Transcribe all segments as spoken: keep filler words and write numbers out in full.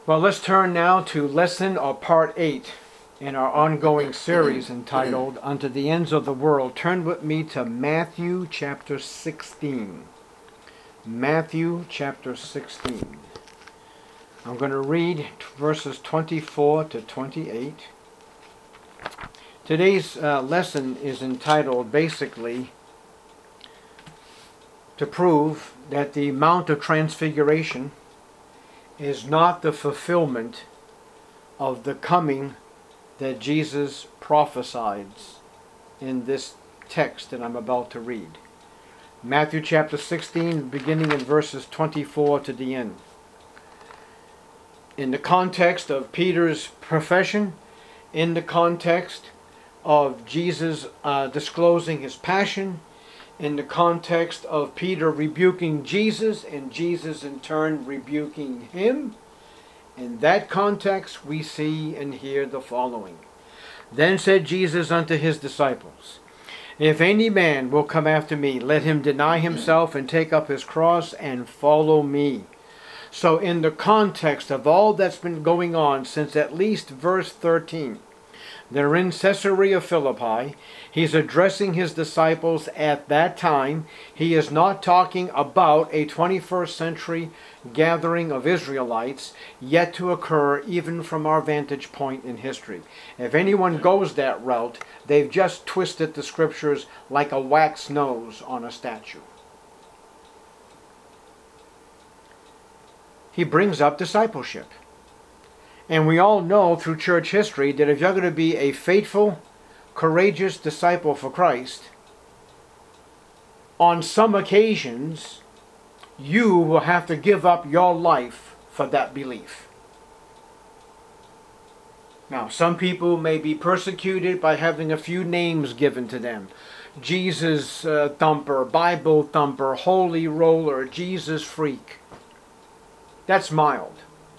Well, let's turn now to lesson or part eight in our ongoing series entitled Unto the Ends of the World. Turn with me to Matthew chapter sixteen. Matthew chapter sixteen. I'm going to read verses twenty-four to twenty-eight. Today's uh, lesson is entitled basically to prove that the Mount of Transfiguration is not the fulfillment of the coming that Jesus prophesied in this text that I'm about to read. Matthew chapter sixteen, beginning in verses twenty-four to the end. In the context of Peter's profession, in the context of Jesus uh, disclosing his passion, in the context of Peter rebuking Jesus and Jesus in turn rebuking him, in that context we see and hear the following. Then said Jesus unto his disciples, If any man will come after me, let him deny himself and take up his cross and follow me. So in the context of all that's been going on since at least verse thirteen, they're in Caesarea Philippi. He's addressing his disciples at that time. He is not talking about a twenty-first century gathering of Israelites yet to occur even from our vantage point in history. If anyone goes that route, they've just twisted the scriptures like a wax nose on a statue. He brings up discipleship. And we all know through church history that if you're going to be a faithful, courageous disciple for Christ, on some occasions, you will have to give up your life for that belief. Now, some people may be persecuted by having a few names given to them. Jesus uh, thumper, Bible thumper, holy roller, Jesus freak. That's mild.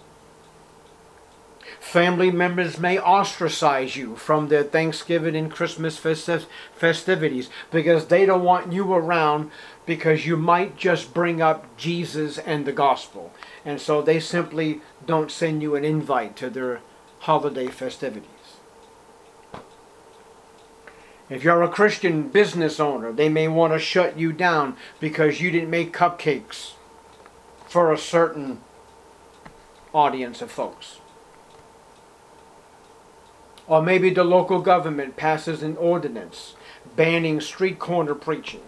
Family members may ostracize you from their Thanksgiving and Christmas festiv- festivities because they don't want you around because you might just bring up Jesus and the gospel. And so they simply don't send you an invite to their holiday festivities. If you're a Christian business owner, they may want to shut you down because you didn't make cupcakes for a certain audience of folks. Or maybe the local government passes an ordinance banning street corner preaching.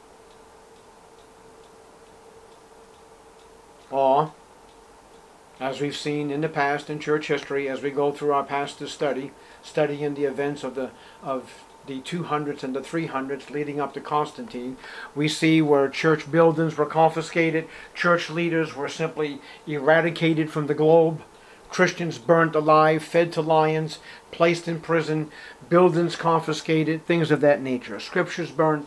Or, as we've seen in the past in church history, as we go through our pastor's study, studying the events of the of the two hundreds and the three hundreds leading up to Constantine, we see where church buildings were confiscated, church leaders were simply eradicated from the globe, Christians burnt alive, fed to lions, placed in prison, buildings confiscated, things of that nature. Scriptures burnt.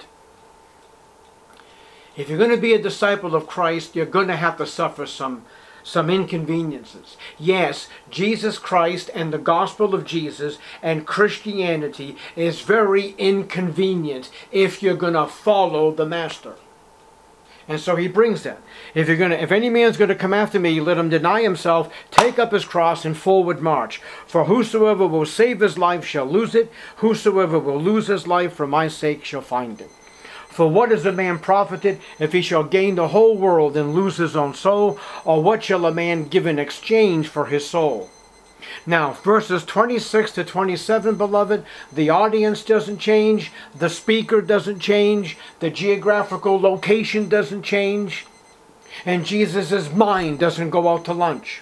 If you're going to be a disciple of Christ, you're going to have to suffer some, some inconveniences. Yes, Jesus Christ and the gospel of Jesus and Christianity is very inconvenient if you're going to follow the master. And so he brings that. If you're gonna, if any man's going to come after me, let him deny himself, take up his cross, and forward march. For whosoever will save his life shall lose it. Whosoever will lose his life for my sake shall find it. For what is a man profited if he shall gain the whole world and lose his own soul? Or what shall a man give in exchange for his soul? Now, verses twenty-six to twenty-seven, beloved, the audience doesn't change, the speaker doesn't change, the geographical location doesn't change, and Jesus' mind doesn't go out to lunch.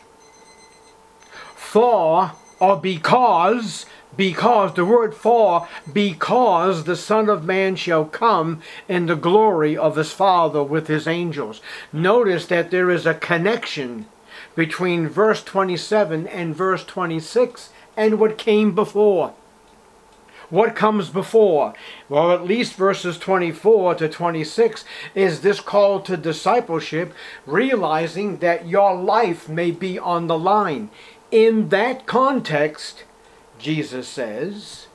For, or because, because, the word for, because the Son of Man shall come in the glory of his Father with his angels. Notice that there is a connection between verse twenty-seven and verse twenty-six and what came before. What comes before? Well, at least verses twenty-four to twenty-six is this call to discipleship, realizing that your life may be on the line. In that context, Jesus says,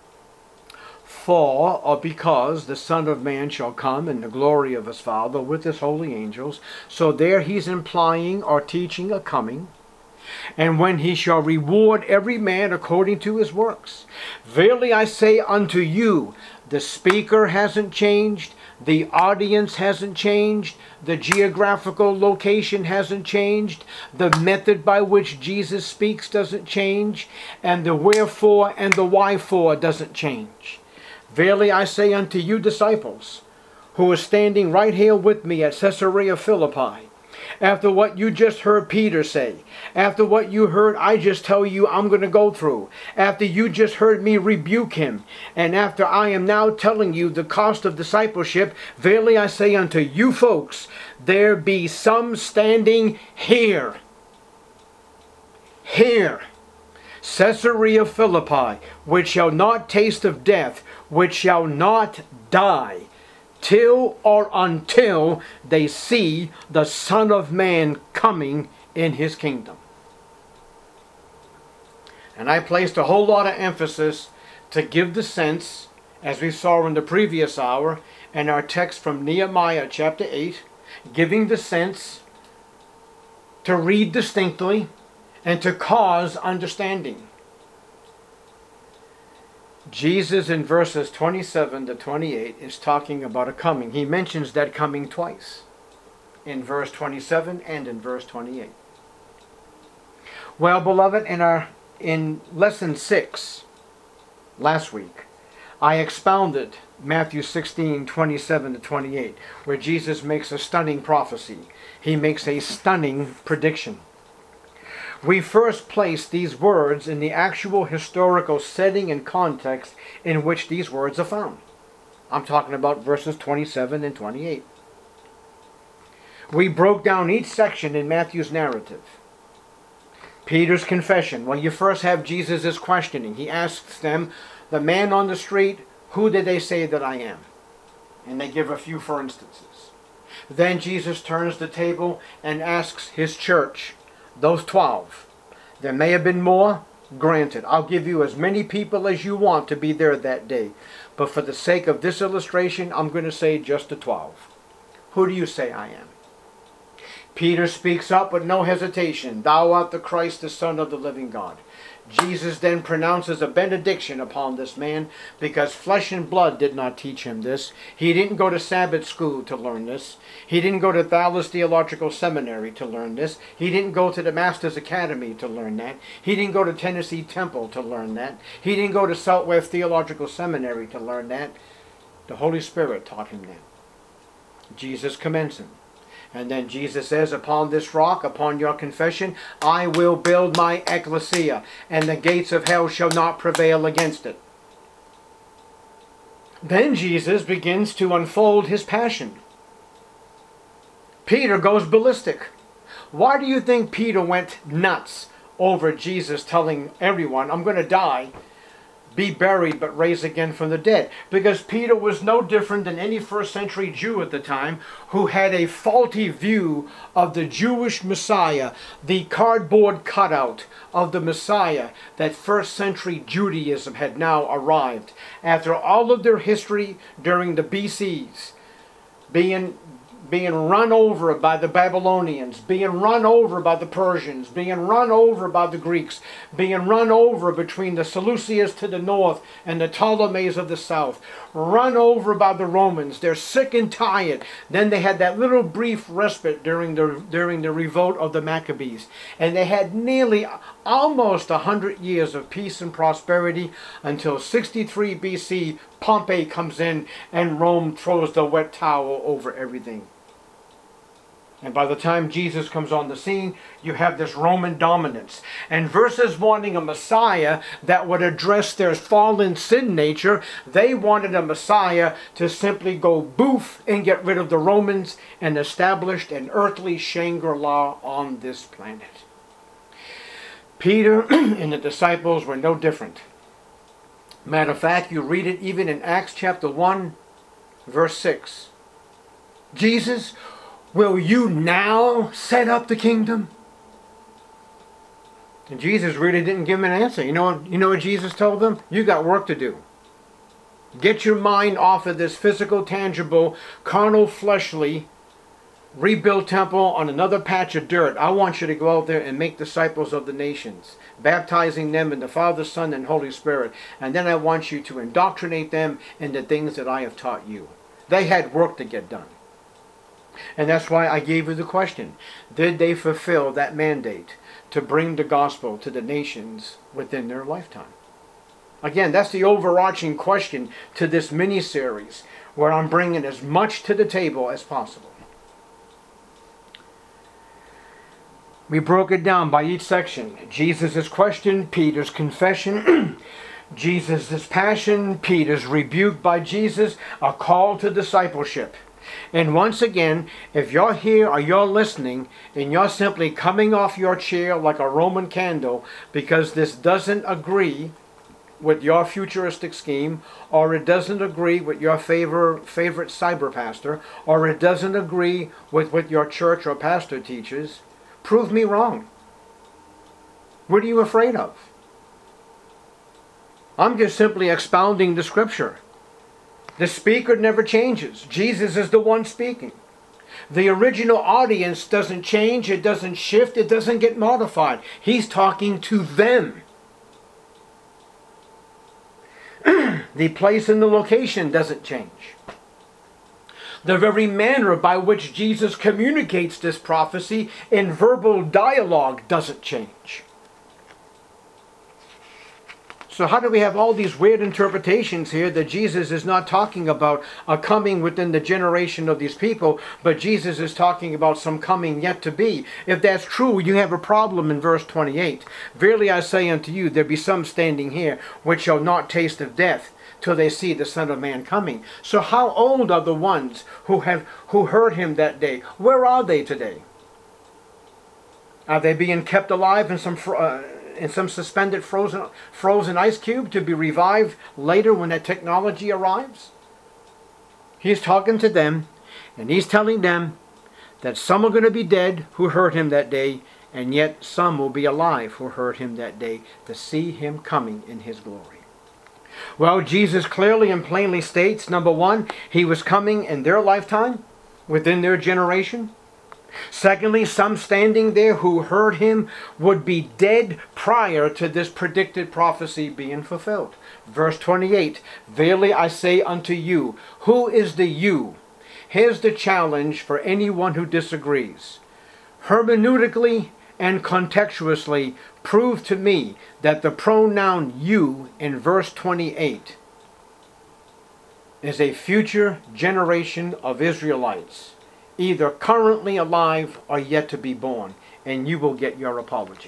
For, or because, the Son of Man shall come in the glory of his Father with his holy angels. So there he's implying or teaching a coming. and when he shall reward every man according to his works. Verily I say unto you, the speaker hasn't changed, the audience hasn't changed, the geographical location hasn't changed, the method by which Jesus speaks doesn't change, and the wherefore and the why for doesn't change. Verily I say unto you, disciples, who are standing right here with me at Caesarea Philippi, after what you just heard Peter say, after what you heard I just tell you I'm going to go through, after you just heard me rebuke him, and after I am now telling you the cost of discipleship, verily I say unto you folks, there be some standing here, here, Caesarea Philippi, which shall not taste of death, which shall not die, till or until they see the Son of Man coming in his kingdom. And I placed a whole lot of emphasis to give the sense, as we saw in the previous hour, in our text from Nehemiah chapter eight, giving the sense to read distinctly and to cause understanding. Jesus in verses twenty-seven to twenty-eight is talking about a coming. He mentions that coming twice, in verse twenty-seven and in verse twenty-eight. Well, beloved, in our in lesson six last week, I expounded Matthew sixteen, twenty-seven to twenty-eight, where Jesus makes a stunning prophecy. He makes a stunning prediction. We first place these words in the actual historical setting and context in which these words are found. I'm talking about verses twenty-seven and twenty-eight. We broke down each section in Matthew's narrative. Peter's confession. Well, you first have Jesus' questioning. He asks them, the man on the street, who did they say that I am? And they give a few for instances. Then Jesus turns the table and asks his church, those twelve. There may have been more, granted. I'll give you as many people as you want to be there that day. But for the sake of this illustration, I'm going to say just the twelve. Who do you say I am? Peter speaks up with no hesitation. Thou art the Christ, the Son of the living God. Jesus then pronounces a benediction upon this man because flesh and blood did not teach him this. He didn't go to Sabbath school to learn this. He didn't go to Thales Theological Seminary to learn this. He didn't go to the Master's Academy to learn that. He didn't go to Tennessee Temple to learn that. He didn't go to Southwest Theological Seminary to learn that. The Holy Spirit taught him that. Jesus commends him. And then Jesus says, upon this rock, upon your confession, I will build my ecclesia, and the gates of hell shall not prevail against it. Then Jesus begins to unfold his passion. Peter goes ballistic. Why do you think Peter went nuts over Jesus telling everyone, I'm going to die, be buried, but raise again from the dead? Because Peter was no different than any first century Jew at the time who had a faulty view of the Jewish Messiah, the cardboard cutout of the Messiah that first century Judaism had now arrived. After all of their history during the B Cs, being being run over by the Babylonians, being run over by the Persians, being run over by the Greeks, being run over between the Seleucids to the north and the Ptolemies of the south, run over by the Romans. They're sick and tired. Then they had that little brief respite during the during the revolt of the Maccabees, and they had nearly almost a hundred years of peace and prosperity until sixty-three B C. Pompey comes in and Rome throws the wet towel over everything. And by the time Jesus comes on the scene, you have this Roman dominance. And versus wanting a Messiah that would address their fallen sin nature, they wanted a Messiah to simply go boof and get rid of the Romans and establish an earthly Shangri-La on this planet. Peter and the disciples were no different. Matter of fact, you read it even in Acts chapter one, verse six. Jesus, will you now set up the kingdom? And Jesus really didn't give them an answer. You know, you know what Jesus told them? You got work to do. Get your mind off of this physical, tangible, carnal, fleshly rebuild temple on another patch of dirt. I want you to go out there and make disciples of the nations, baptizing them in the Father, Son, and Holy Spirit. And then I want you to indoctrinate them in the things that I have taught you. They had work to get done. And that's why I gave you the question. Did they fulfill that mandate to bring the gospel to the nations within their lifetime? Again, that's the overarching question to this mini-series, where I'm bringing as much to the table as possible. We broke it down by each section. Jesus' question, Peter's confession, Jesus' passion, Peter's rebuke by Jesus, a call to discipleship. And once again, if you're here or you're listening and you're simply coming off your chair like a Roman candle because this doesn't agree with your futuristic scheme, or it doesn't agree with your favor, favorite cyber pastor, or it doesn't agree with what your church or pastor teaches, prove me wrong. What are you afraid of? I'm just simply expounding the scripture. The speaker never changes. Jesus is the one speaking. The original audience doesn't change, it doesn't shift, it doesn't get modified. He's talking to them. The place and the location doesn't change. The very manner by which Jesus communicates this prophecy in verbal dialogue doesn't change. So how do we have all these weird interpretations here that Jesus is not talking about a coming within the generation of these people, but Jesus is talking about some coming yet to be? If that's true, you have a problem in verse twenty-eight. Verily I say unto you, there be some standing here which shall not taste of death till they see the Son of Man coming. So how old are the ones who have who heard him that day? Where are they today? Are they being kept alive in some uh, in some suspended frozen frozen ice cube to be revived later when that technology arrives? He's talking to them, and he's telling them that some are going to be dead who heard him that day, and yet some will be alive who heard him that day to see him coming in his glory. Well, Jesus clearly and plainly states, number one, he was coming in their lifetime, within their generation. Secondly, some standing there who heard him would be dead prior to this predicted prophecy being fulfilled. Verse twenty-eight, verily I say unto you, who is the you? Here's the challenge for anyone who disagrees. Hermeneutically and contextually, prove to me that the pronoun you in verse twenty-eight is a future generation of Israelites, either currently alive or yet to be born, and you will get your apology.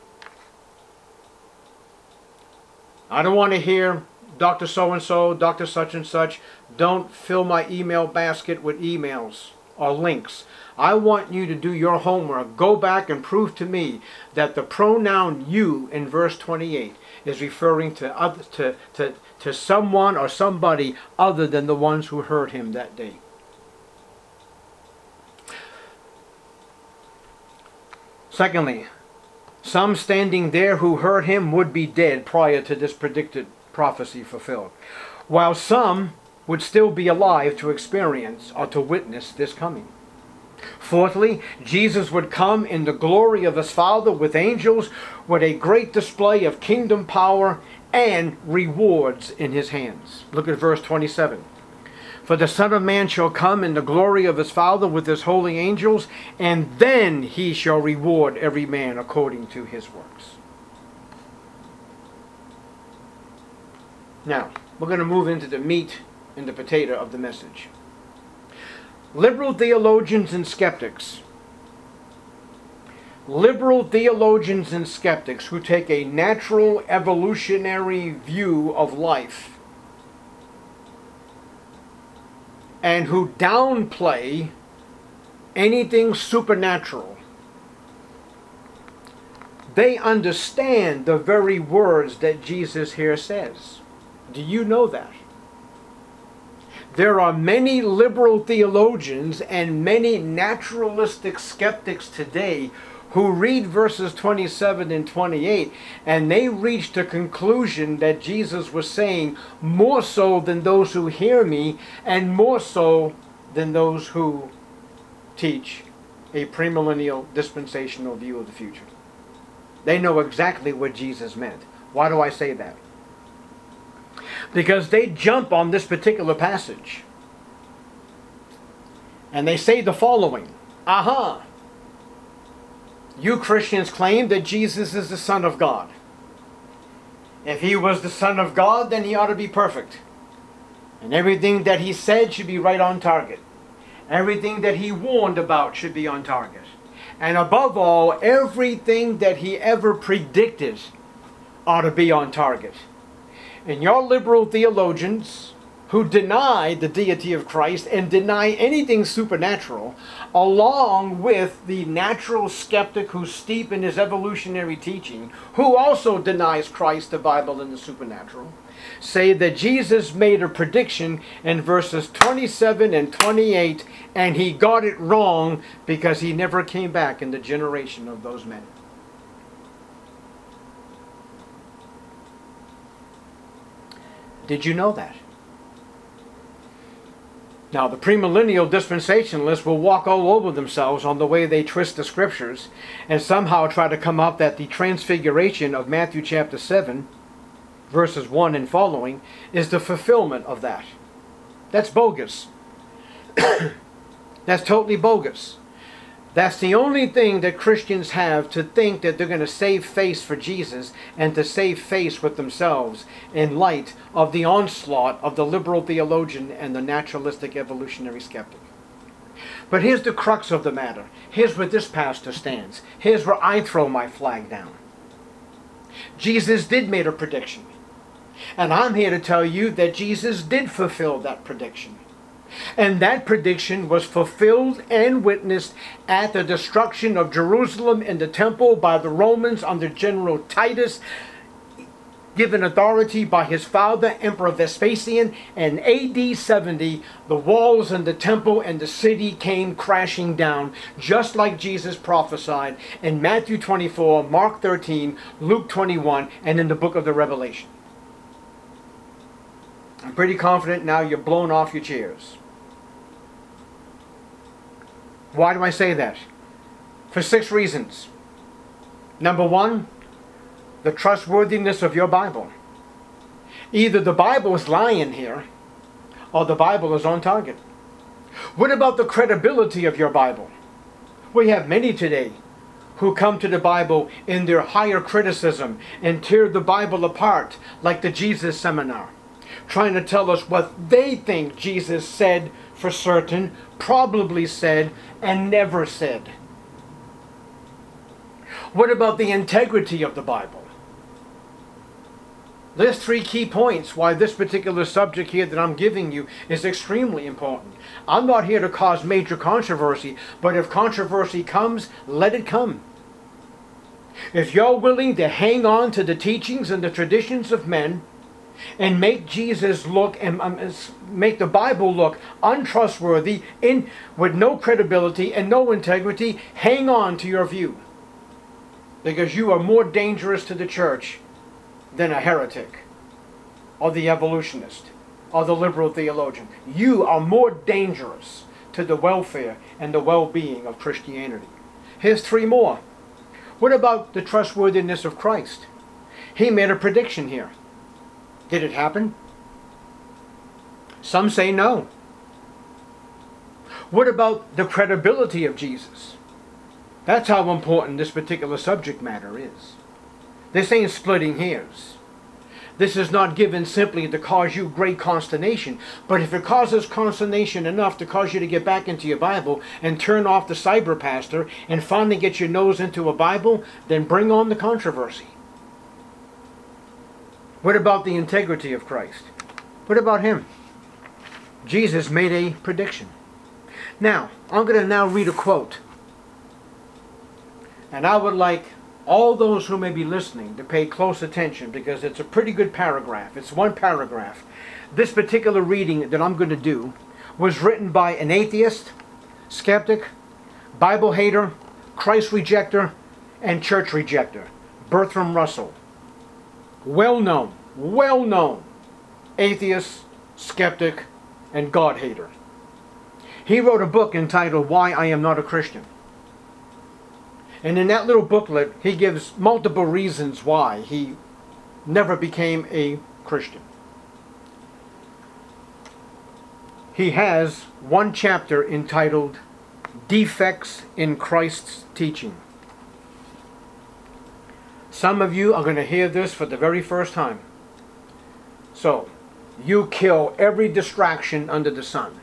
I don't want to hear Doctor So-and-so, Doctor Such and Such. Don't fill my email basket with emails or links. I want you to do your homework. Go back and prove to me that the pronoun you in verse twenty-eight is referring to, other, to, to, to someone or somebody other than the ones who heard him that day. Secondly, some standing there who heard him would be dead prior to this predicted prophecy fulfilled, while some would still be alive to experience or to witness this coming. Fourthly, Jesus would come in the glory of his Father with angels, with a great display of kingdom power and rewards in his hands. Look at verse twenty-seven. For the Son of Man shall come in the glory of his Father with his holy angels, and then he shall reward every man according to his works. Now, we're going to move into the meat and the potato of the message. Liberal theologians and skeptics. Liberal theologians and skeptics who take a natural evolutionary view of life and who downplay anything supernatural, they understand the very words that Jesus here says. Do you know that? There are many liberal theologians and many naturalistic skeptics today who read verses twenty-seven and twenty-eight, and they reach the conclusion that Jesus was saying, more so than those who hear me, and more so than those who teach a premillennial dispensational view of the future. They know exactly what Jesus meant. Why do I say that? Because they jump on this particular passage and they say the following: aha, you Christians claim that Jesus is the Son of God. If he was the Son of God, then he ought to be perfect. And everything that he said should be right on target. Everything that he warned about should be on target. And above all, everything that he ever predicted ought to be on target. And your liberal theologians who deny the deity of Christ and deny anything supernatural, along with the natural skeptic who's steep in his evolutionary teaching, who also denies Christ, the Bible, and the supernatural, say that Jesus made a prediction in verses twenty-seven and twenty-eight, and he got it wrong because he never came back in the generation of those men. Did you know that? Now, the premillennial dispensationalists will walk all over themselves on the way they twist the scriptures and somehow try to come up that the transfiguration of Matthew chapter seven, verses one and following, is the fulfillment of that. That's bogus. That's totally bogus. That's the only thing that Christians have to think that they're going to save face for Jesus and to save face with themselves in light of the onslaught of the liberal theologian and the naturalistic evolutionary skeptic. But here's the crux of the matter. Here's where this pastor stands. Here's where I throw my flag down. Jesus did make a prediction. And I'm here to tell you that Jesus did fulfill that prediction. And that prediction was fulfilled and witnessed at the destruction of Jerusalem and the temple by the Romans under General Titus, given authority by his father, Emperor Vespasian. In A D seventy, the walls and the temple and the city came crashing down, just like Jesus prophesied in Matthew twenty-four, Mark thirteen, Luke twenty-one, and in the book of the Revelation. I'm pretty confident now you're blown off your chairs. Why do I say that? For six reasons. Number one, the trustworthiness of your Bible. Either the Bible is lying here, or the Bible is on target. What about the credibility of your Bible? We have many today who come to the Bible in their higher criticism and tear the Bible apart, like the Jesus Seminar, trying to tell us what they think Jesus said for certain, probably said, and never said. What about the integrity of the Bible? There's three key points why this particular subject here that I'm giving you is extremely important. I'm not here to cause major controversy, but if controversy comes, let it come. If you're willing to hang on to the teachings and the traditions of men, and make Jesus look and um, make the Bible look untrustworthy, in with no credibility and no integrity, hang on to your view, because you are more dangerous to the church than a heretic or the evolutionist or the liberal theologian. You are more dangerous to the welfare and the well-being of Christianity. Here's three more. What about the trustworthiness of Christ? He made a prediction here. Did it happen? Some say no. What about the credibility of Jesus? That's how important this particular subject matter is. This ain't splitting hairs. This is not given simply to cause you great consternation, but if it causes consternation enough to cause you to get back into your Bible and turn off the cyber pastor and finally get your nose into a Bible, then bring on the controversy. What about the integrity of Christ? What about him? Jesus made a prediction. Now, I'm going to now read a quote. And I would like all those who may be listening to pay close attention, because it's a pretty good paragraph. It's one paragraph. This particular reading that I'm going to do was written by an atheist, skeptic, Bible hater, Christ rejecter, and church rejecter, Bertrand Russell. Well-known, well-known atheist, skeptic, and God hater. He wrote a book entitled Why I Am Not a Christian. And in that little booklet, he gives multiple reasons why he never became a Christian. He has one chapter entitled Defects in Christ's Teaching. Some of you are going to hear this for the very first time. So, you kill every distraction under the sun.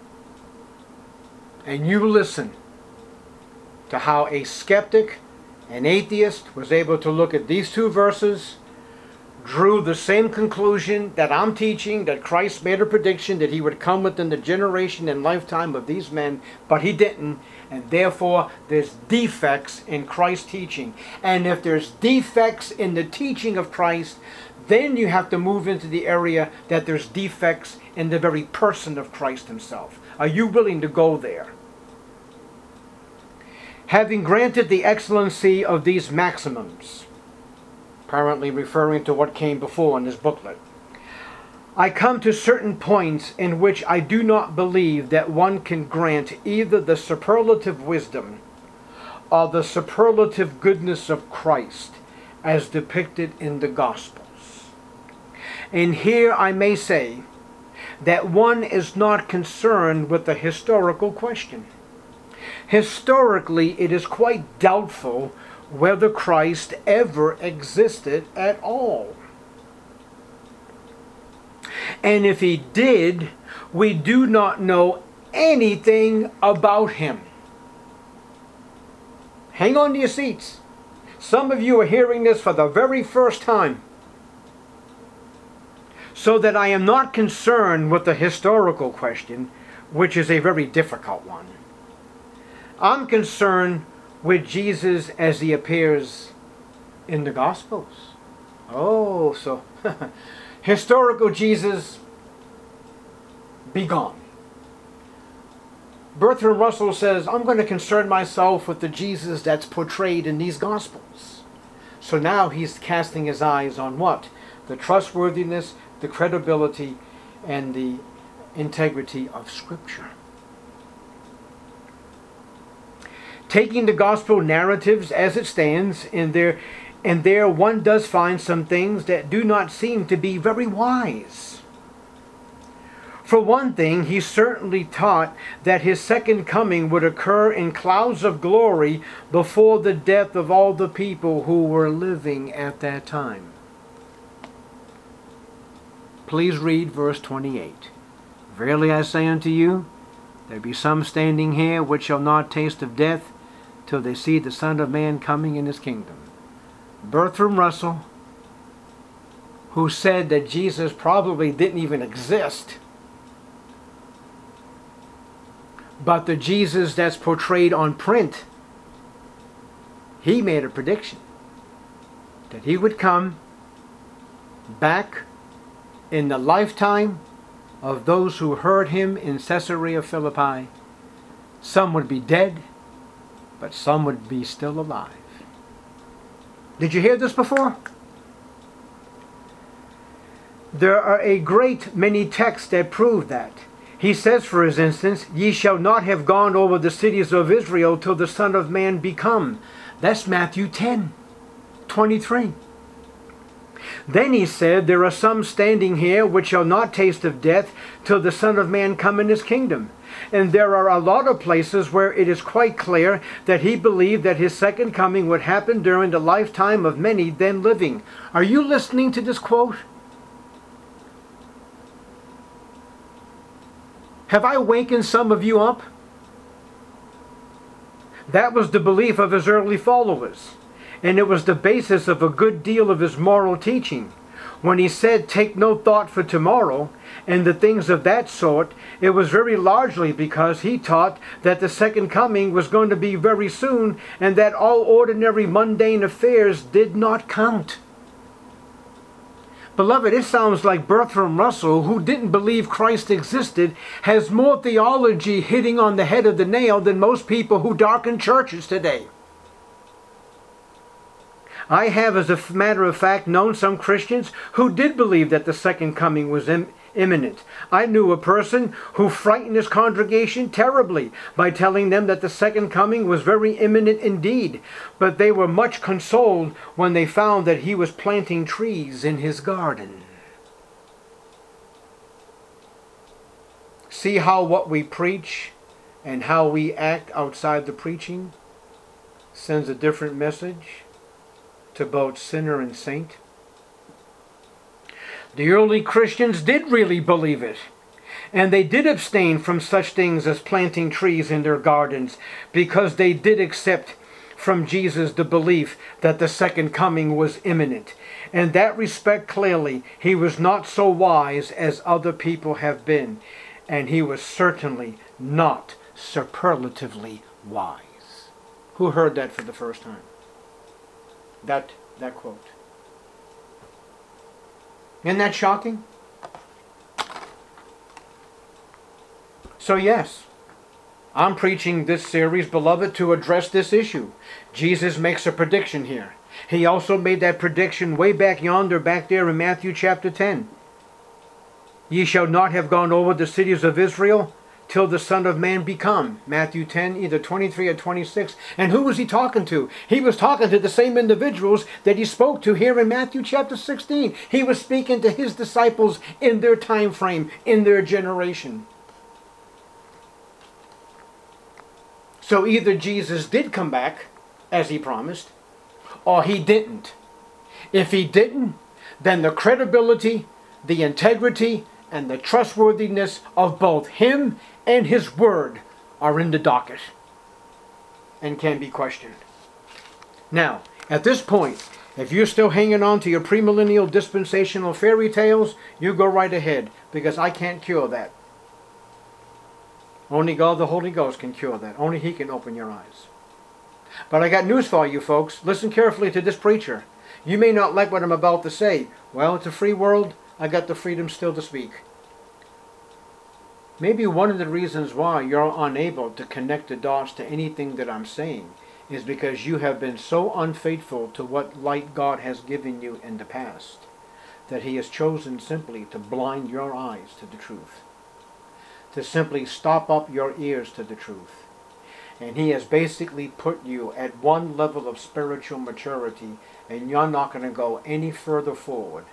And you listen to how a skeptic, an atheist, was able to look at these two verses, drew the same conclusion that I'm teaching, that Christ made a prediction that he would come within the generation and lifetime of these men, but he didn't, and therefore there's defects in Christ's teaching. And if there's defects in the teaching of Christ, then you have to move into the area that there's defects in the very person of Christ himself. Are you willing to go there? Having granted the excellency of these maxims, apparently referring to what came before in this booklet, I come to certain points in which I do not believe that one can grant either the superlative wisdom or the superlative goodness of Christ as depicted in the Gospels. And here I may say that one is not concerned with the historical question. Historically, it is quite doubtful whether Christ ever existed at all. And if he did, we do not know anything about him. Hang on to your seats. Some of you are hearing this for the very first time. So that I am not concerned with the historical question, which is a very difficult one. I'm concerned with Jesus as he appears in the Gospels. Oh, so historical Jesus, be gone. Bertrand Russell says, I'm going to concern myself with the Jesus that's portrayed in these Gospels. So now he's casting his eyes on what? The trustworthiness, the credibility, and the integrity of Scripture. Taking the gospel narratives as it stands, in there, and there one does find some things that do not seem to be very wise. For one thing, he certainly taught that his second coming would occur in clouds of glory before the death of all the people who were living at that time. Please read verse twenty-eight. Verily I say unto you, there be some standing here which shall not taste of death till they see the Son of Man coming in his kingdom. Bertrand Russell, who said that Jesus probably didn't even exist, but the Jesus that's portrayed on print, he made a prediction that he would come back in the lifetime of those who heard him in Caesarea Philippi. Some would be dead, but some would be still alive. Did you hear this before? There are a great many texts that prove that. He says, for his instance, ye shall not have gone over the cities of Israel till the Son of Man be come. That's Matthew ten, twenty-three. Then he said, there are some standing here which shall not taste of death till the Son of Man come in his kingdom. And there are a lot of places where it is quite clear that he believed that his second coming would happen during the lifetime of many then living. Are you listening to this quote? Have I wakened some of you up? That was the belief of his early followers. And it was the basis of a good deal of his moral teaching. When he said, take no thought for tomorrow, and the things of that sort, it was very largely because he taught that the second coming was going to be very soon, and that all ordinary mundane affairs did not count. Beloved, it sounds like Bertrand Russell, who didn't believe Christ existed, has more theology hitting on the head of the nail than most people who darken churches today. I have, as a matter of fact, known some Christians who did believe that the second coming was im- imminent. I knew a person who frightened his congregation terribly by telling them that the second coming was very imminent indeed, but they were much consoled when they found that he was planting trees in his garden. See how what we preach and how we act outside the preaching sends a different message to both sinner and saint? The early Christians did really believe it, and they did abstain from such things as planting trees in their gardens, because they did accept from Jesus the belief that the second coming was imminent. In that respect, clearly, he was not so wise as other people have been, and he was certainly not superlatively wise. Who heard that for the first time? That, that quote. Isn't that shocking? So yes, I'm preaching this series, beloved, to address this issue. Jesus makes a prediction here. He also made that prediction way back yonder, back there in Matthew chapter ten. Ye shall not have gone over the cities of Israel till the Son of Man be come. Matthew ten, either twenty-three or twenty-six. And who was he talking to? He was talking to the same individuals that he spoke to here in Matthew chapter sixteen. He was speaking to his disciples in their time frame, in their generation. So either Jesus did come back, as he promised, or he didn't. If he didn't, then the credibility, the integrity, and the trustworthiness of both him and his word are in the docket and can be questioned. Now, at this point, if you're still hanging on to your premillennial dispensational fairy tales, you go right ahead, because I can't cure that. Only God the Holy Ghost can cure that. Only he can open your eyes. But I got news for you folks. Listen carefully to this preacher. You may not like what I'm about to say. Well, it's a free world. I got the freedom still to speak. Maybe one of the reasons why you're unable to connect the dots to anything that I'm saying is because you have been so unfaithful to what light God has given you in the past that he has chosen simply to blind your eyes to the truth, to simply stop up your ears to the truth. And he has basically put you at one level of spiritual maturity, and you're not going to go any further forward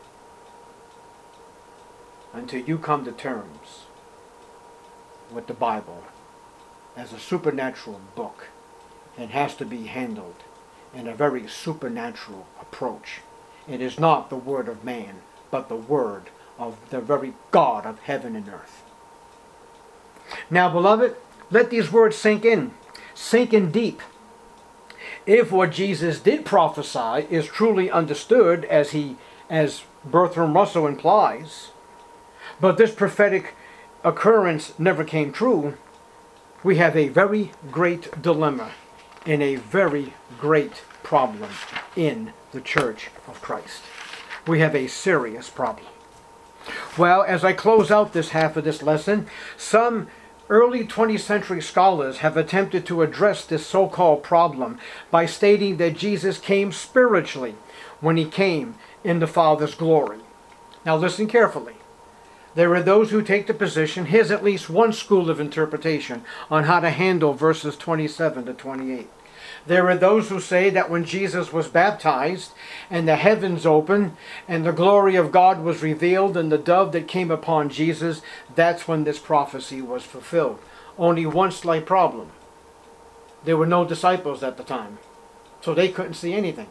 until you come to terms with the Bible as a supernatural book, and has to be handled in a very supernatural approach. It is not the word of man, but the word of the very God of heaven and earth. Now, beloved, let these words sink in. Sink in deep. If what Jesus did prophesy is truly understood, as he, as Bertrand Russell implies, but this prophetic occurrence never came true, we have a very great dilemma and a very great problem in the Church of Christ. We have a serious problem. Well, as I close out this half of this lesson, some early twentieth century scholars have attempted to address this so-called problem by stating that Jesus came spiritually when he came in the Father's glory. Now listen carefully. There are those who take the position, here's at least one school of interpretation on how to handle verses twenty-seven to twenty-eight. There are those who say that when Jesus was baptized and the heavens opened and the glory of God was revealed and the dove that came upon Jesus, that's when this prophecy was fulfilled. Only one slight problem. There were no disciples at the time, so they couldn't see anything.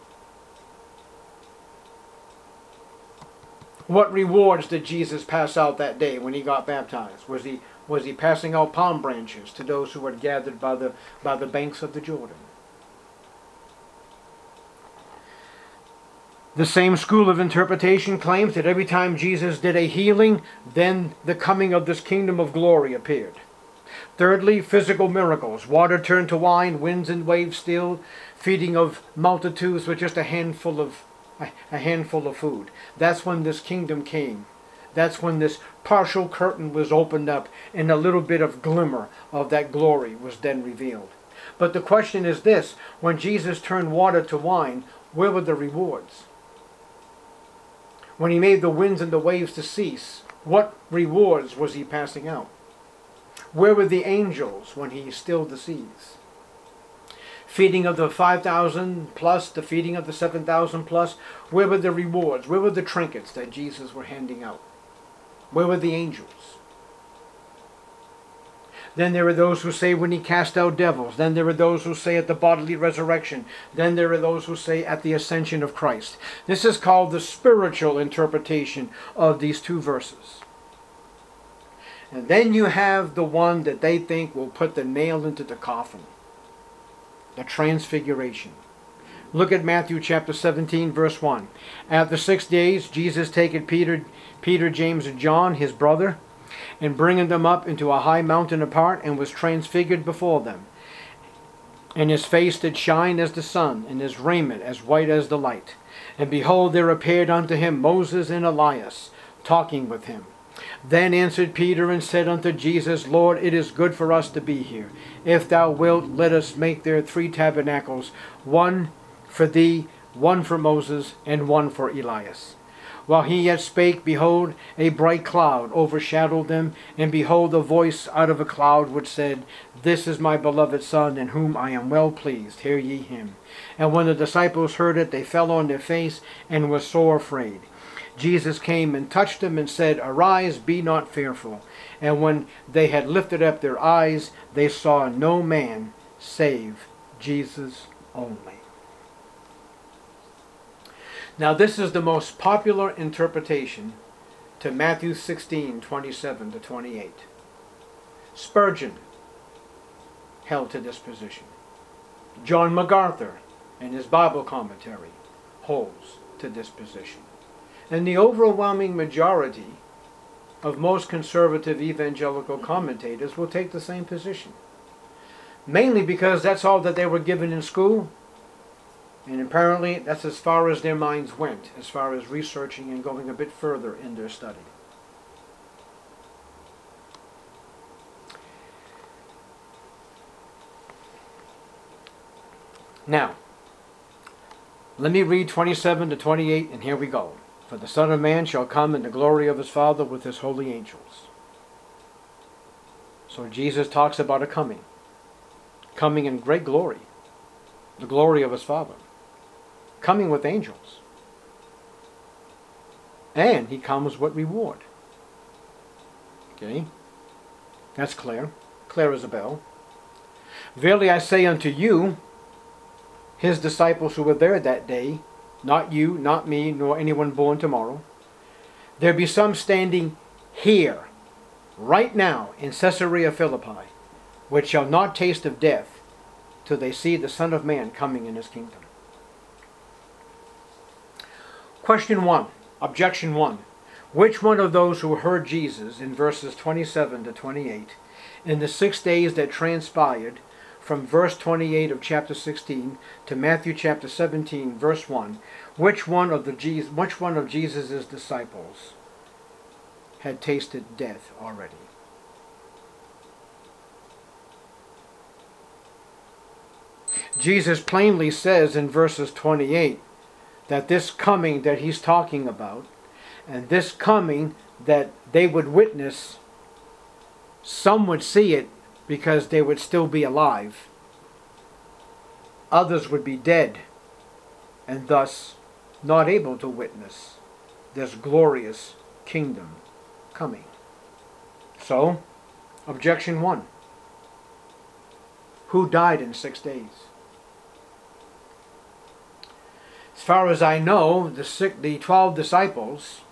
What rewards did Jesus pass out that day when he got baptized? Was he was he passing out palm branches to those who had gathered by the by the banks of the Jordan? The same school of interpretation claims that every time Jesus did a healing, then the coming of this kingdom of glory appeared. Thirdly, physical miracles. Water turned to wine, winds and waves stilled, feeding of multitudes with just a handful of a handful of food. That's when this kingdom came. That's when this partial curtain was opened up and a little bit of glimmer of that glory was then revealed. But the question is this: when Jesus turned water to wine, where were the rewards? When he made the winds and the waves to cease, What rewards was he passing out? Where were the angels when he stilled the seas? Feeding of the five thousand plus, the feeding of the seven thousand plus, where were the rewards? Where were the trinkets that Jesus were handing out? Where were the angels? Then there are those who say when he cast out devils. Then there are those who say at the bodily resurrection. Then there are those who say at the ascension of Christ. This is called the spiritual interpretation of these two verses. And then you have the one that they think will put the nail into the coffin. The transfiguration. Look at Matthew chapter seventeen, verse one. After six days, Jesus taketh Peter, Peter, James, and John, his brother, and bringing them up into a high mountain apart, and was transfigured before them. And his face did shine as the sun, and his raiment as white as the light. And behold, there appeared unto him Moses and Elias, talking with him. Then answered Peter and said unto Jesus, Lord, it is good for us to be here. If thou wilt, let us make there three tabernacles, one for thee, one for Moses, and one for Elias. While he yet spake, behold, a bright cloud overshadowed them, and behold, a voice out of a cloud which said, This is my beloved Son, in whom I am well pleased. Hear ye him. And when the disciples heard it, they fell on their face, and were sore afraid. Jesus came and touched them, and said, Arise, be not fearful. And when they had lifted up their eyes, they saw no man save Jesus only. Now this is the most popular interpretation to Matthew sixteen, twenty-seven to twenty-eight. Spurgeon held to this position. John MacArthur, in his Bible commentary, holds to this position. And the overwhelming majority of most conservative evangelical commentators will take the same position. Mainly because that's all that they were given in school. And apparently that's as far as their minds went, as far as researching and going a bit further in their study. Now, let me read twenty-seven to twenty-eight, and here we go. For the Son of Man shall come in the glory of his Father with his holy angels. So Jesus talks about a coming. Coming in great glory. The glory of his Father. Coming with angels. And he comes with reward. Okay? That's clear. Clear as a bell. Verily I say unto you, his disciples who were there that day, not you, not me, nor anyone born tomorrow, there be some standing here, right now, in Caesarea Philippi, which shall not taste of death, till they see the Son of Man coming in his kingdom. Question one, objection one. Which one of those who heard Jesus in verses twenty-seven to twenty-eight, in the six days that transpired from verse twenty-eight of chapter sixteen to Matthew chapter seventeen, verse one, which one of the Jesus, which one of Jesus' disciples had tasted death already? Jesus plainly says in verses twenty-eight that this coming that he's talking about, and this coming that they would witness, some would see it because they would still be alive. Others would be dead, and thus not able to witness this glorious kingdom coming. So, objection one. Who died in six days? As far as I know, the, six, the twelve disciples,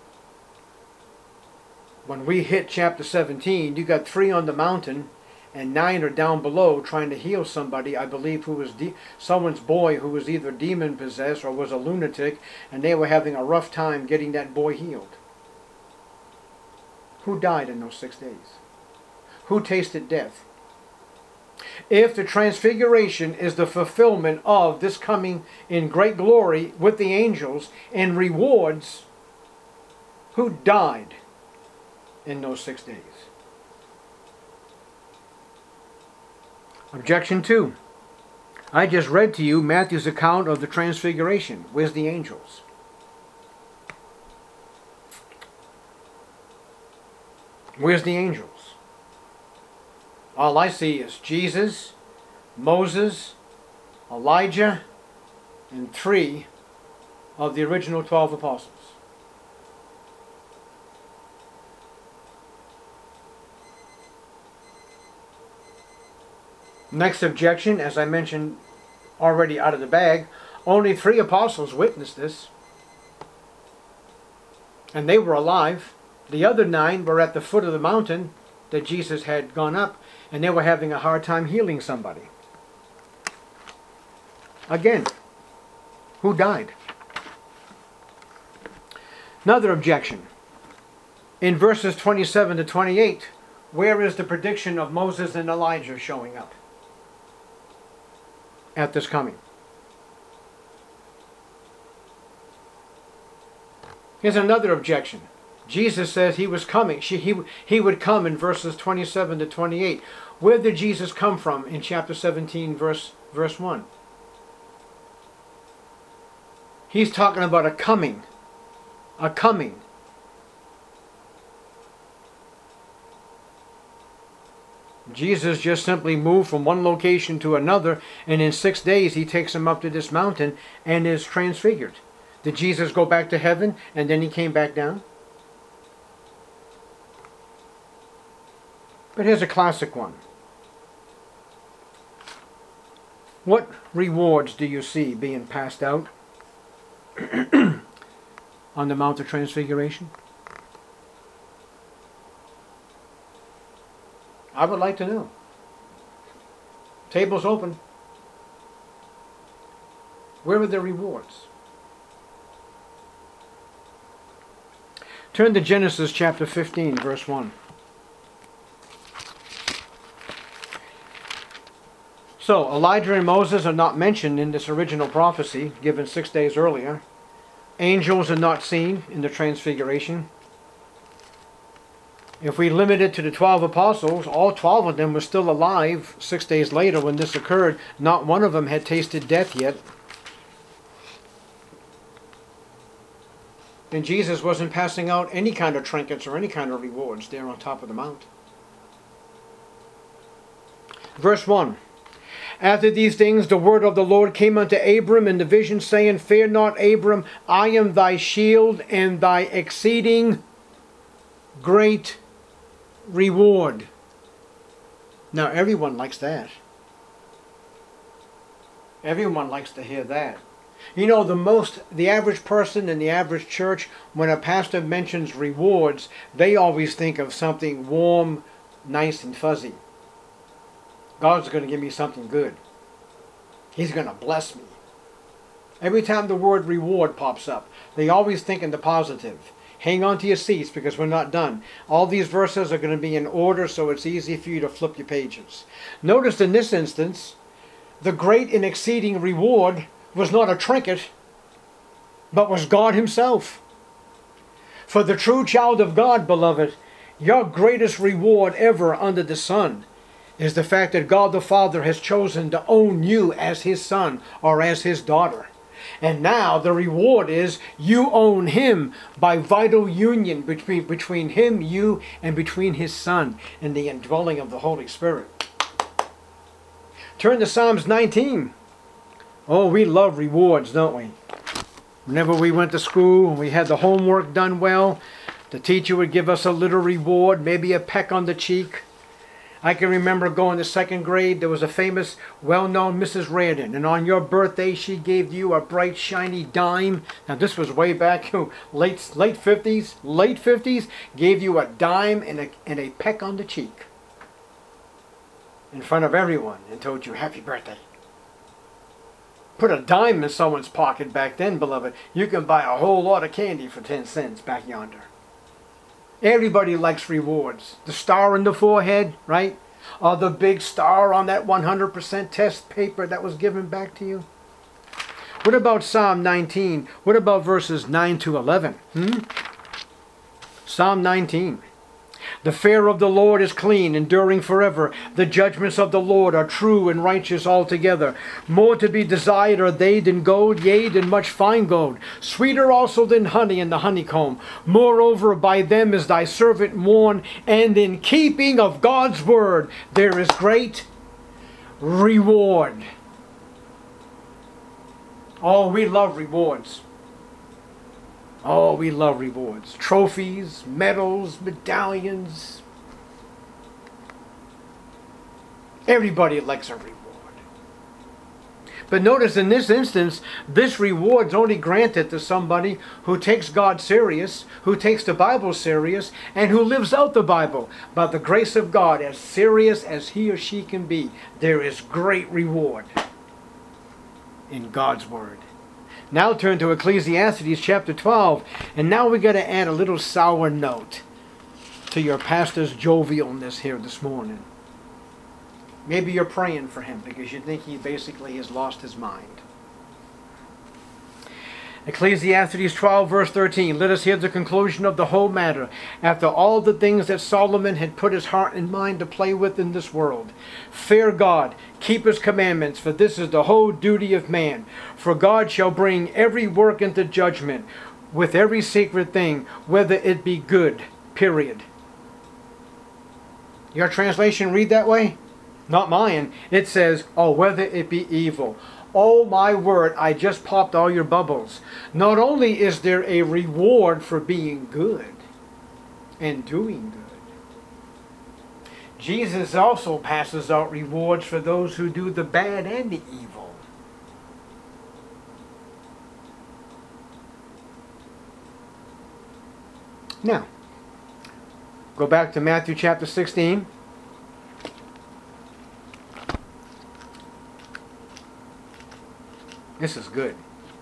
when we hit chapter seventeen, you got three on the mountain and nine are down below trying to heal somebody, I believe, who was de- someone's boy who was either demon possessed or was a lunatic, and they were having a rough time getting that boy healed. Who died in those six days? Who tasted death? If the transfiguration is the fulfillment of this coming in great glory with the angels and rewards, who died in those six days? Objection two. I just read to you Matthew's account of the transfiguration. Where's the angels? Where's the angels? All I see is Jesus, Moses, Elijah, and three of the original twelve apostles. Next objection, as I mentioned already out of the bag, only three apostles witnessed this. And they were alive. The other nine were at the foot of the mountain that Jesus had gone up, and they were having a hard time healing somebody. Again, who died? Another objection. In verses twenty-seven to twenty-eight, where is the prediction of Moses and Elijah showing up at this coming? Here's another objection. Jesus says he was coming. She, he, he would come in verses twenty-seven to twenty-eight. Where did Jesus come from in chapter seventeen, verse, verse one? He's talking about a coming. A coming. Jesus just simply moved from one location to another, and in six days he takes him up to this mountain and is transfigured. Did Jesus go back to heaven and then he came back down? But here's a classic one. What rewards do you see being passed out on the Mount of Transfiguration? I would like to know. Table's open. Where are the rewards? Turn to Genesis chapter fifteen, verse one. So, Elijah and Moses are not mentioned in this original prophecy given six days earlier. Angels are not seen in the Transfiguration. If we limit it to the twelve apostles, all twelve of them were still alive six days later when this occurred. Not one of them had tasted death yet. And Jesus wasn't passing out any kind of trinkets or any kind of rewards there on top of the mount. Verse one. After these things the word of the Lord came unto Abram in the vision, saying, Fear not, Abram, I am thy shield and thy exceeding great reward. Now everyone likes that. Everyone likes to hear that. You know, the most, the average person in the average church, when a pastor mentions rewards, they always think of something warm, nice and fuzzy. God's going to give me something good. He's going to bless me. Every time the word reward pops up, they always think in the positive. Hang on to your seats because we're not done. All these verses are going to be in order, so it's easy for you to flip your pages. Notice in this instance, the great and exceeding reward was not a trinket, but was God himself. For the true child of God, beloved, your greatest reward ever under the sun is the fact that God the Father has chosen to own you as his son or as his daughter. And now the reward is you own him by vital union between, between him, you, and between his son and the indwelling of the Holy Spirit. Turn to Psalms nineteen. Oh, we love rewards, don't we? Whenever we went to school and we had the homework done well, the teacher would give us a little reward, maybe a peck on the cheek. I can remember going to second grade. There was a famous, well-known Missus Reardon, and on your birthday, she gave you a bright, shiny dime. Now, this was way back, late late fifties, late fifties. Gave you a dime and a and a peck on the cheek in front of everyone, and told you happy birthday. Put a dime in someone's pocket back then, beloved. You can buy a whole lot of candy for ten cents back yonder. Everybody likes rewards. The star in the forehead, right? Or the big star on that one hundred percent test paper that was given back to you. What about Psalm nineteen? What about verses nine to eleven? Hmm? Psalm nineteen. The fear of the Lord is clean, enduring forever. The judgments of the Lord are true and righteous altogether. More to be desired are they than gold, yea, than much fine gold. Sweeter also than honey and the honeycomb. Moreover, by them is thy servant warned, and in keeping of God's word there is great reward. Oh, we love rewards. Oh, we love rewards. Trophies, medals, medallions. Everybody likes a reward. But notice in this instance, this reward is only granted to somebody who takes God serious, who takes the Bible serious, and who lives out the Bible. By the grace of God, as serious as he or she can be, there is great reward in God's word. Now turn to Ecclesiastes chapter twelve, and now we got to add a little sour note to your pastor's jovialness here this morning. Maybe you're praying for him because you think he basically has lost his mind. Ecclesiastes twelve verse thirteen. Let us hear the conclusion of the whole matter. After all the things that Solomon had put his heart and mind to play with in this world, fear God, keep his commandments, for this is the whole duty of man. For God shall bring every work into judgment, with every secret thing, whether it be good. Period. Your translation read that way? Not mine. It says, oh, whether it be evil. Oh my word, I just popped all your bubbles. Not only is there a reward for being good and doing good, Jesus also passes out rewards for those who do the bad and the evil. Now, go back to Matthew chapter sixteen. This is good.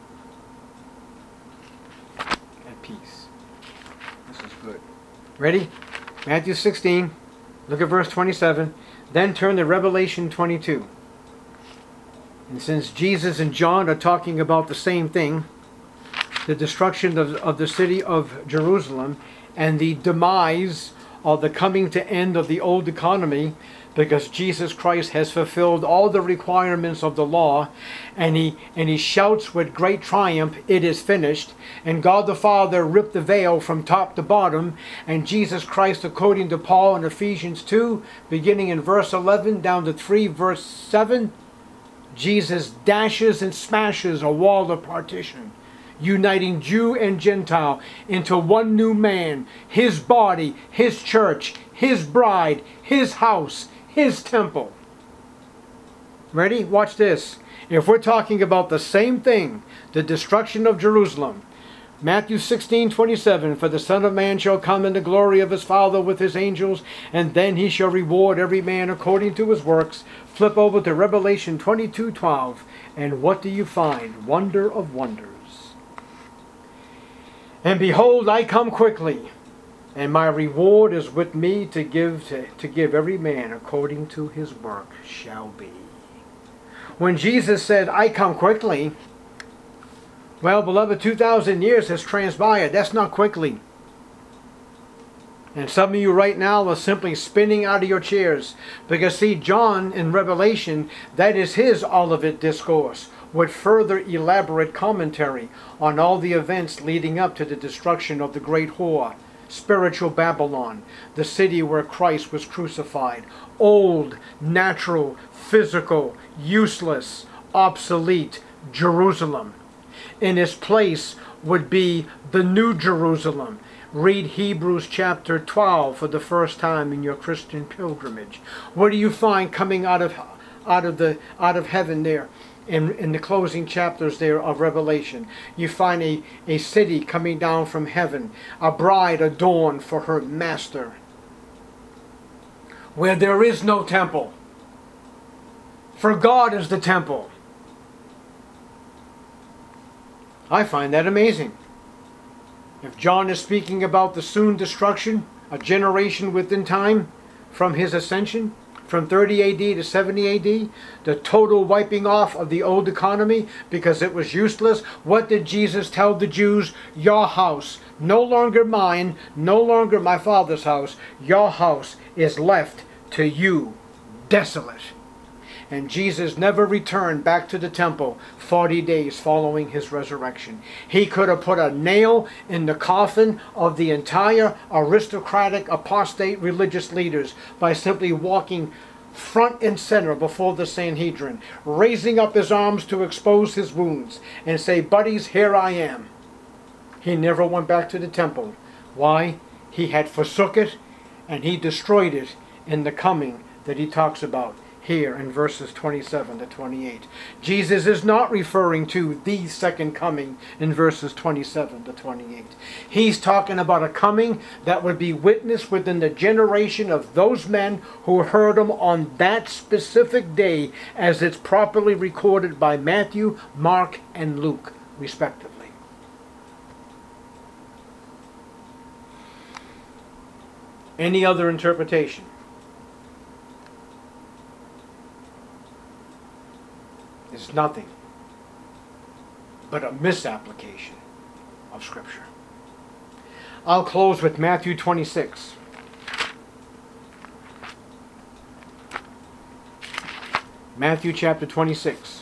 At peace. This is good. Ready? Matthew sixteen. Look at verse twenty-seven. Then turn to Revelation twenty-two. And since Jesus and John are talking about the same thing, the destruction of, of the city of Jerusalem and the demise or the coming to end of the old economy, because Jesus Christ has fulfilled all the requirements of the law, and he and he shouts with great triumph, it is finished. And God the Father ripped the veil from top to bottom, and Jesus Christ, according to Paul in Ephesians two, beginning in verse eleven down to three verse seven, Jesus dashes and smashes a wall of partition, uniting Jew and Gentile into one new man, his body, his church, his bride, his house, his temple. Ready? Watch this. If we're talking about the same thing, the destruction of Jerusalem, Matthew sixteen twenty-seven, for the Son of Man shall come in the glory of his Father with his angels, and then he shall reward every man according to his works. Flip over to Revelation twenty-two twelve, and what do you find? Wonder of wonders. And behold, I come quickly, and my reward is with me to give to, to give every man according to his work shall be. When Jesus said, I come quickly, well, beloved, two thousand years has transpired. That's not quickly. And some of you right now are simply spinning out of your chairs. Because see, John in Revelation, that is his Olivet Discourse, with further elaborate commentary on all the events leading up to the destruction of the great whore, spiritual Babylon, the city where Christ was crucified. Old, natural, physical, useless, obsolete Jerusalem. In its place would be the New Jerusalem. Read Hebrews chapter twelve for the first time in your Christian pilgrimage. What do you find coming out of out of the out of heaven there? In, in the closing chapters there of Revelation, you find a, a city coming down from heaven, a bride adorned for her master, where there is no temple, for God is the temple. I find that amazing. If John is speaking about the soon destruction, a generation within time from his ascension, from thirty A D to seventy A D, the total wiping off of the old economy because it was useless. What did Jesus tell the Jews? Your house, no longer mine, no longer my Father's house, your house is left to you desolate. And Jesus never returned back to the temple forty days following his resurrection. He could have put a nail in the coffin of the entire aristocratic, apostate religious leaders by simply walking front and center before the Sanhedrin, raising up his arms to expose his wounds and say, buddies, here I am. He never went back to the temple. Why? He had forsook it and he destroyed it in the coming that he talks about here in verses twenty-seven to twenty-eight. Jesus is not referring to the second coming in verses twenty-seven to twenty-eight. He's talking about a coming that would be witnessed within the generation of those men who heard him on that specific day, as it's properly recorded by Matthew, Mark, and Luke, respectively. Any other interpretation? Is nothing but a misapplication of Scripture. I'll close with Matthew twenty-six. Matthew chapter twenty-six.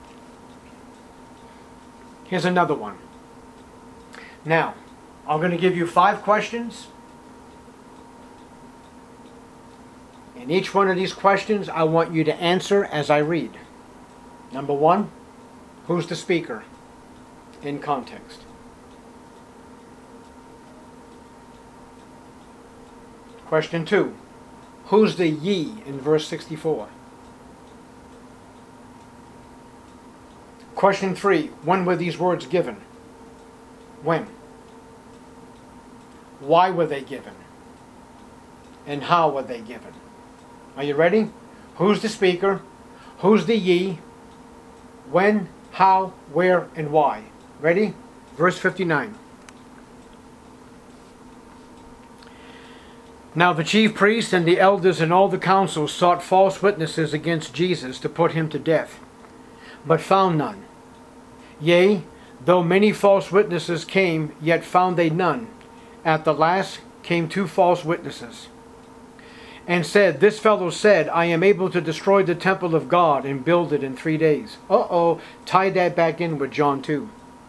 Here's another one. Now, I'm going to give you five questions. And each one of these questions I want you to answer as I read. Number one, who's the speaker in context? Question two, who's the ye in verse sixty-four? Question three, when were these words given? When? Why were they given? And how were they given? Are you ready? Who's the speaker? Who's the ye? When, how, where, and why. Ready? Verse fifty-nine. Now the chief priests and the elders and all the council sought false witnesses against Jesus to put him to death, but found none. Yea, though many false witnesses came, yet found they none. At the last came two false witnesses, and said, this fellow said, I am able to destroy the temple of God and build it in three days. Uh-oh, tie that back in with John two.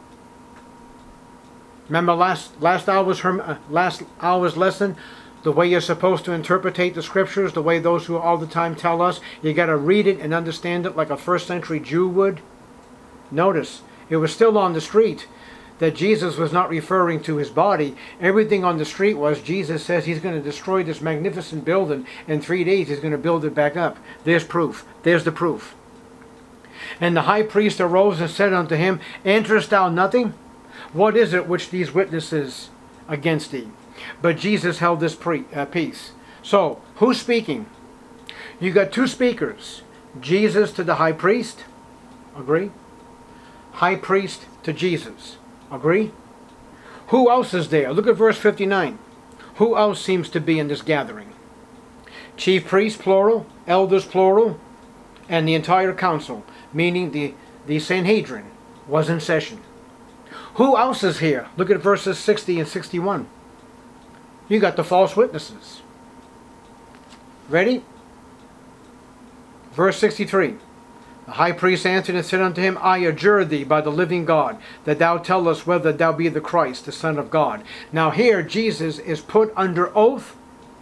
Remember last last hour's uh, last hour's lesson, the way you're supposed to interpretate the Scriptures, the way those who all the time tell us, you got to read it and understand it like a first century Jew would. Notice, it was still on the street that Jesus was not referring to his body. Everything on the street was, Jesus says he's going to destroy this magnificent building. In three days he's going to build it back up. There's proof. There's the proof. And the high priest arose and said unto him, answerest thou nothing? What is it which these witnesses against thee? But Jesus held this pre- uh, peace. So, who's speaking? You got two speakers. Jesus to the high priest. Agree? High priest to Jesus. Agree? Who else is there? Look at verse fifty-nine. Who else seems to be in this gathering? Chief priests, plural. Elders, plural. And the entire council, meaning the, the Sanhedrin, was in session. Who else is here? Look at verses sixty and sixty-one. You got the false witnesses. Ready? Verse sixty-three. The high priest answered and said unto him, I adjure thee by the living God, that thou tell us whether thou be the Christ, the Son of God. Now here Jesus is put under oath.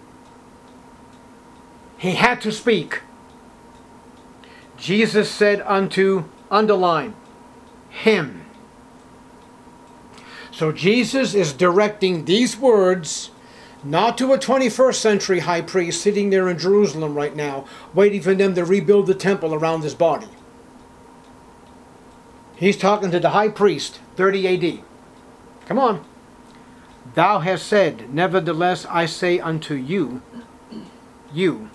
He had to speak. Jesus said unto, underline, him. So Jesus is directing these words not to a twenty-first century high priest sitting there in Jerusalem right now, waiting for them to rebuild the temple around his body. He's talking to the high priest, thirty A D. Come on. Thou hast said, nevertheless I say unto you, you,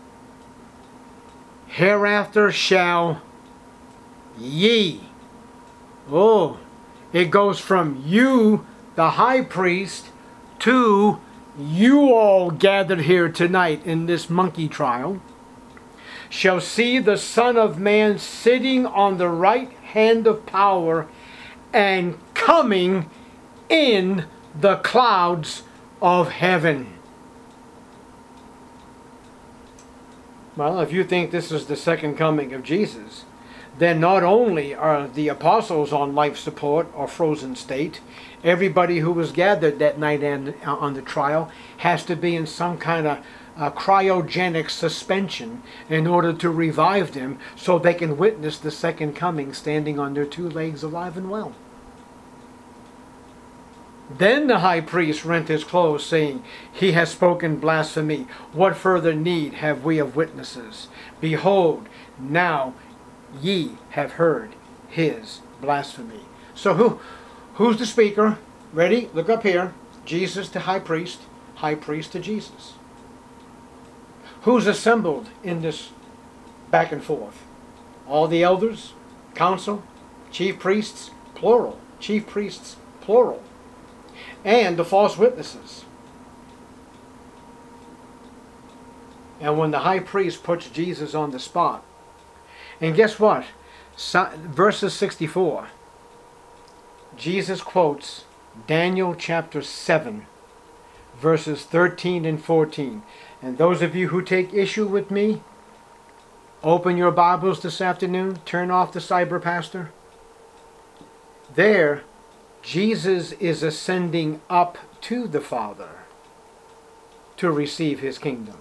hereafter shall ye. Oh, it goes from you, the high priest, to you all gathered here tonight in this monkey trial. shall see the Son of Man sitting on the right hand of power and coming in the clouds of heaven. Well, if you think this is the second coming of Jesus, then not only are the apostles on life support or frozen state, everybody who was gathered that night on the trial has to be in some kind of uh, cryogenic suspension in order to revive them so they can witness the second coming standing on their two legs alive and well. Then the high priest rent his clothes, saying, He has spoken blasphemy. What further need have we of witnesses? Behold, now ye have heard his blasphemy. So who, who's the speaker? Ready? Look up here. Jesus to high priest. High priest to Jesus. Who's assembled in this back and forth? All the elders, council, chief priests, plural. Chief priests, plural. And the false witnesses. And when the high priest puts Jesus on the spot, and guess what? So, verses sixty-four, Jesus quotes Daniel chapter seven, verses thirteen and fourteen. And those of you who take issue with me, open your Bibles this afternoon, turn off the cyber pastor. There, Jesus is ascending up to the Father to receive his kingdom.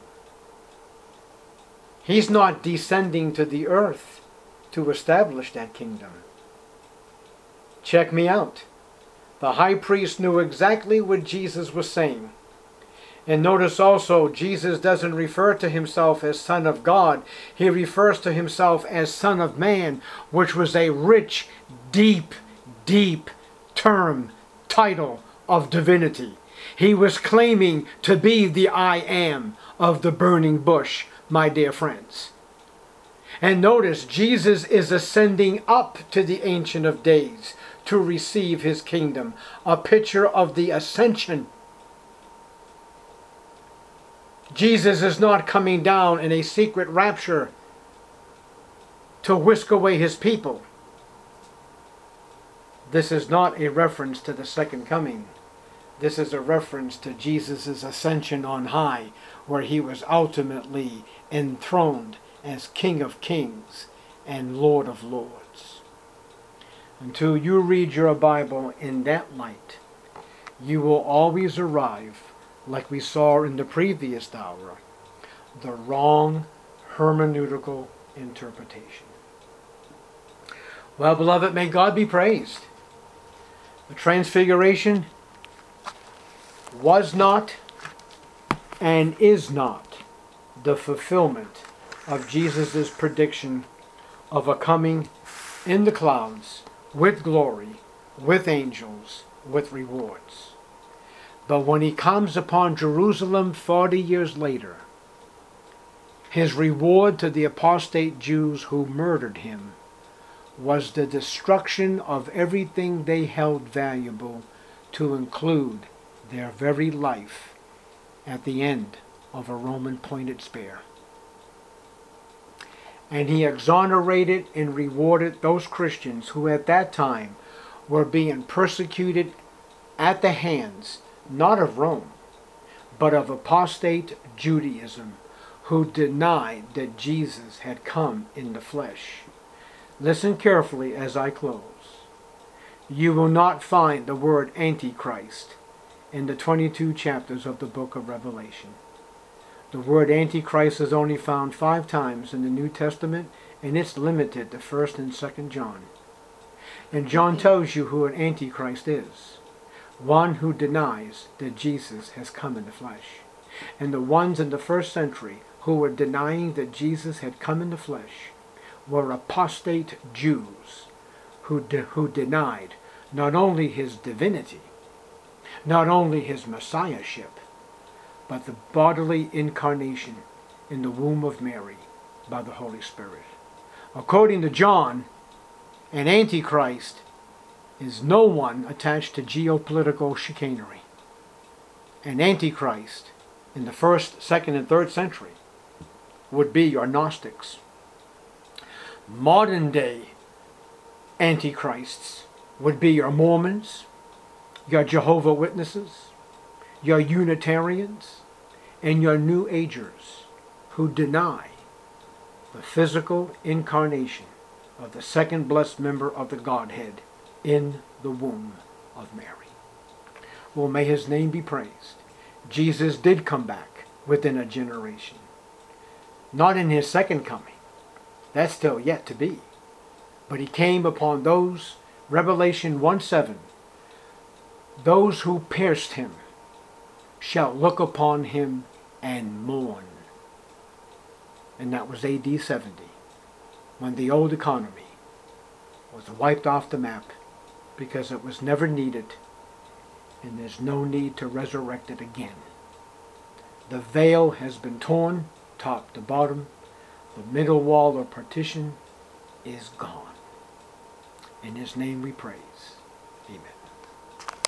He's not descending to the earth to establish that kingdom. Check me out. The high priest knew exactly what Jesus was saying. And notice also, Jesus doesn't refer to himself as Son of God. He refers to himself as Son of Man, which was a rich, deep, deep term, title of divinity. He was claiming to be the I am of the burning bush, my dear friends. And notice, Jesus is ascending up to the Ancient of Days to receive his kingdom. A picture of the ascension. Jesus is not coming down in a secret rapture to whisk away his people. This is not a reference to the second coming. This is a reference to Jesus' ascension on high, where he was ultimately enthroned as King of Kings and Lord of Lords. Until you read your Bible in that light, you will always arrive, like we saw in the previous hour, the wrong hermeneutical interpretation. Well, beloved, may God be praised. The Transfiguration was not and is not the fulfillment of Jesus' prediction of a coming in the clouds with glory, with angels, with rewards. But when he comes upon Jerusalem forty years later, his reward to the apostate Jews who murdered him was the destruction of everything they held valuable, to include their very life at the end of a Roman pointed spear. And he exonerated and rewarded those Christians who at that time were being persecuted at the hands, not of Rome, but of apostate Judaism, who denied that Jesus had come in the flesh. Listen carefully as I close. You will not find the word Antichrist in the twenty-two chapters of the book of Revelation. The word Antichrist is only found five times in the New Testament, and it's limited to first and second John. And John tells you who an Antichrist is. One who denies that Jesus has come in the flesh. And the ones in the first century who were denying that Jesus had come in the flesh were apostate Jews who, de- who denied not only his divinity, not only his messiahship, but the bodily incarnation in the womb of Mary by the Holy Spirit. According to John, an Antichrist is no one attached to geopolitical chicanery. An Antichrist in the first, second, and third century would be your Gnostics. Modern day Antichrists would be your Mormons, your Jehovah's Witnesses, your Unitarians, and your New Agers who deny the physical incarnation of the second blessed member of the Godhead in the womb of Mary. Well, may his name be praised. Jesus did come back within a generation. Not in his second coming. That's still yet to be. But he came upon those, Revelation one seven, those who pierced him shall look upon him and mourn. And that was A D seventy, when the old economy was wiped off the map because it was never needed, and there's no need to resurrect it again. The veil has been torn, top to bottom. The middle wall or partition is gone. In his name we praise. Amen.